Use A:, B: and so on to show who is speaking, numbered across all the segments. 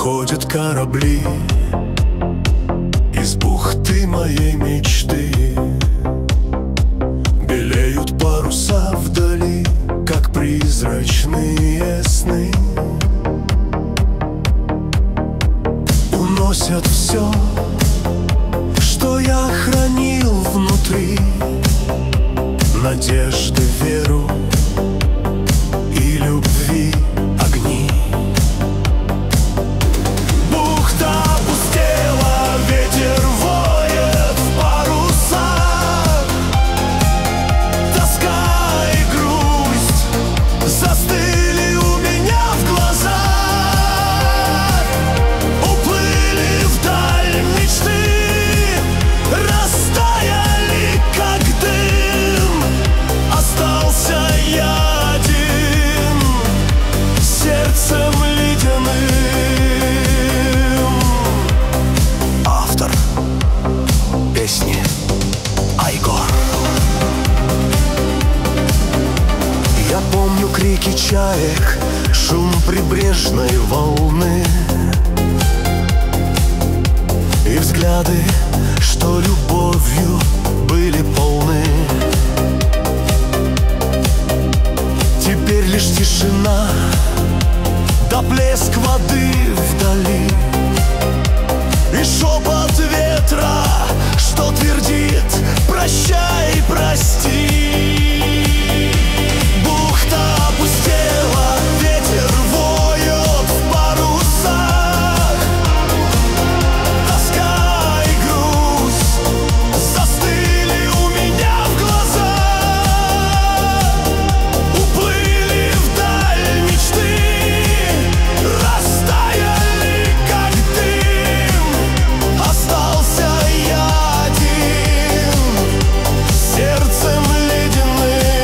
A: Уходят корабли из бухты моей мечты. Белеют паруса вдали, как призрачные сны. Уносят все, что я хранил внутри, надежды, веру и любви огни. Бухта опустела, ветер воет в парусах. Тоска и грусть застыли у меня в глазах. Уплыли вдаль мечты, растаяли как дым. Остался я один, сердцем ледяным. Автор песни Айгор. Я помню крики чаек, шум прибрежной волны и взгляды, что любовью были полны. Теперь лишь тишина, да плеск воды вдали и шепот ветра, что твердит: прощай, прости. Бухта опустела, ветер воет в парусах. Тоска и грусть застыли у меня в глазах. Уплыли вдаль мечты, растаяли как дым. Остался я один, сердцем ледяным.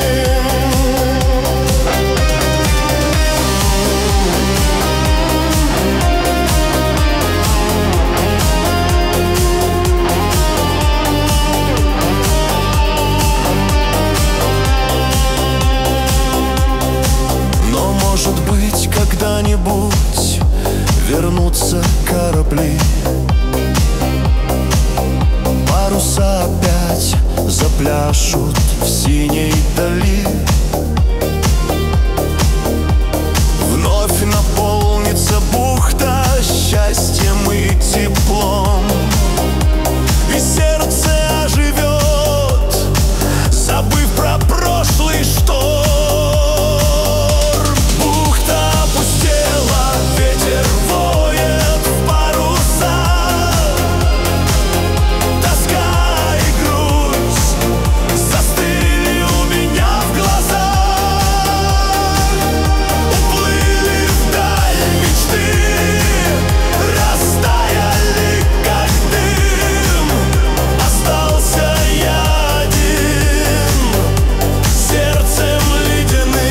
A: Но, может быть, когда-нибудь вернутся корабли, паруса опять запляшут в синей дали. Вновь наполнится бухта счастьем и теплом, и сердце оживет, забыв про прошлый шторм. Бухта опустела, ветер воет в парусах. Тоска и грусть застыли у меня в глазах. Уплыли вдаль мечты, растаяли как дым. Остался я один, сердцем ледяным.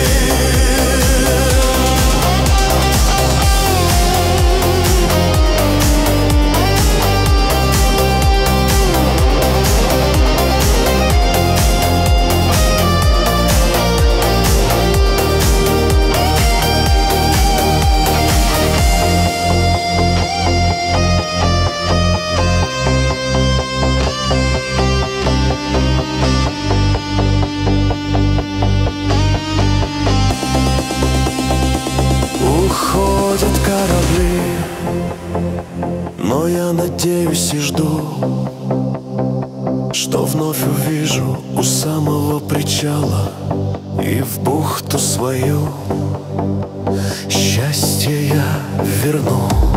A: Уходят корабли, но я надеюсь и жду, что вновь увижу у самого причала и в бухту свою счастье я верну.